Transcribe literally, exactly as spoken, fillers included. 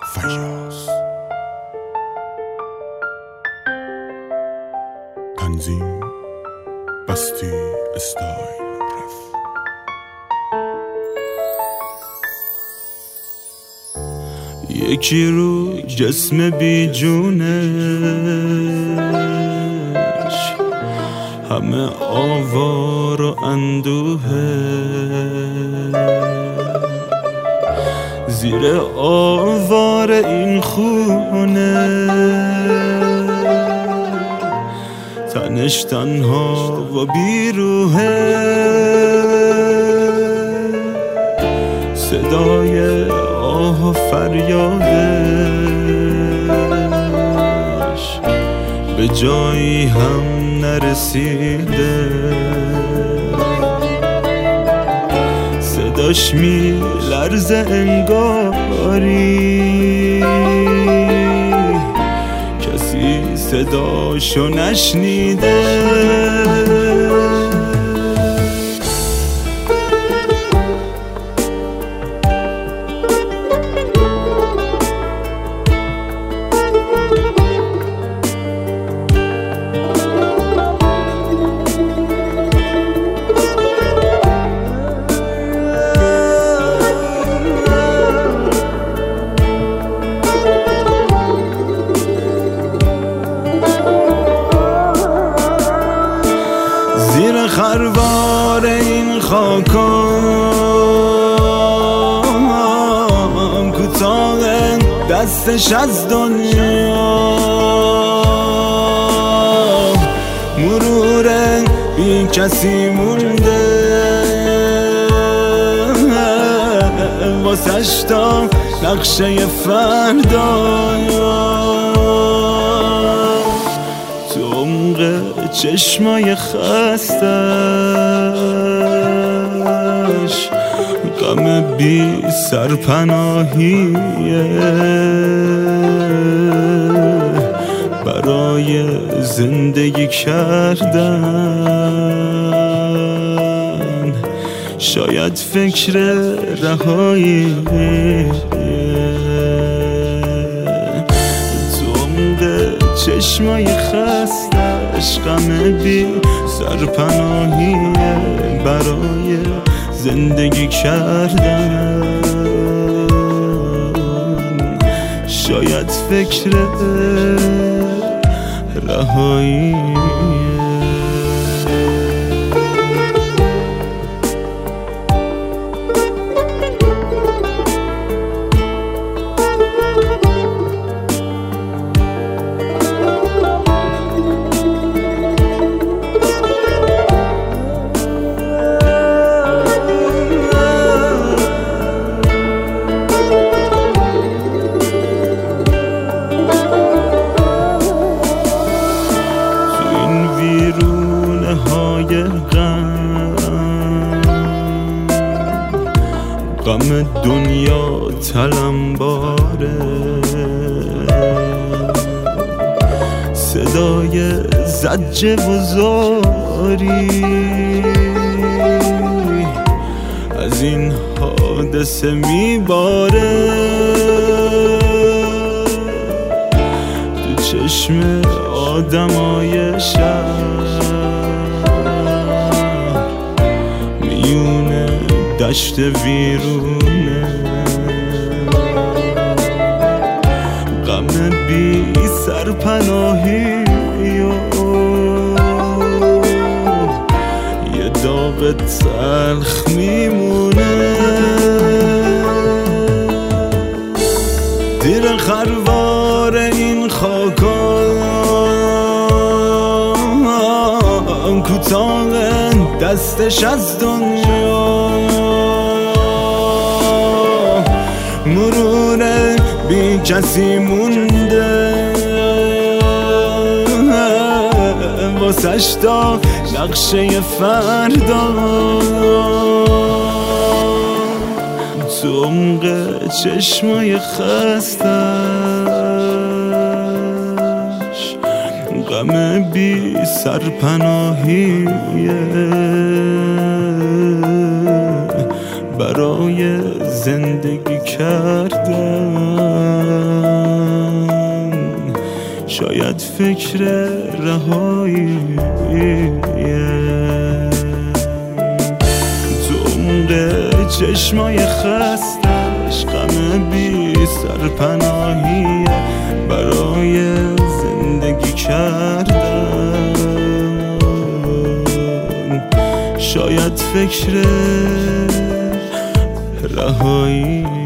فیاض. تنظیم بستی استایل رف. یکی رو جسم بی جونش همه آوار و اندوهه، زیر آوار این خونه تنش تنها و بیروهه. صدای آه و فریادش به جایی هم نرسیده، صداش می لرزه انگاری کسی صداشو نشنیده. زیر خروار این خاکام کوتاه دستش از دنیا، مرور بی کسی مونده واسش تا نقشه فردایا. تو عمق چشمای خستش غم بی سرپناهیه، برای زندگی کردن شاید فکر رهایی. تو عمق چشمای خستش غم بی سرپناهیه، برای زندگی کردن شاید فکر رهایی. ویرونه های غم غم دنیا تلمباره، صدای زجر و زاری از این حادثه میباره. تو چشم آدمای شهر میونه دشت ویرونه، غم بی سرپناهی و یه داغ تلخ میمونه. زیر خروار این خاکان کوتاه دستش از دنیا، مرور بی کسی مونده واسش تا نقشه فردا. تو عمق چشمای خستش غم بی سرپناهیه، برای برای زندگی کردن. شاید فکر رهایی تو عمق چشمای خستش، غم بی سرپناهی برای زندگی کردن. شاید فکر رهایی